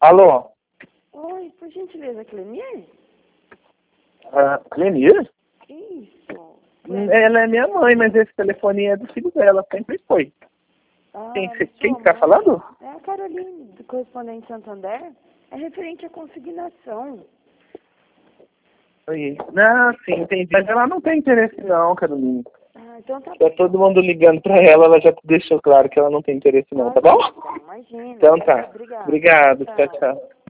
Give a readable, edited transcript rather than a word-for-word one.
Alô? Oi, por gentileza, Clemir? Clemir? Isso. Ela é minha mãe, mas esse telefone é do filho dela, sempre foi. Quem que tá mãe. falando? É a Caroline, do Correspondente Santander. É referente à consignação. Oi. Não, sim, entendi. Mas ela não tem interesse não, Carolina. Então tá Tá bom. todo mundo ligando pra ela, ela já deixou claro que ela não tem interesse não, tá bom? Imagina. Então tá. Obrigada. Obrigado, Tchau. tchau, tchau.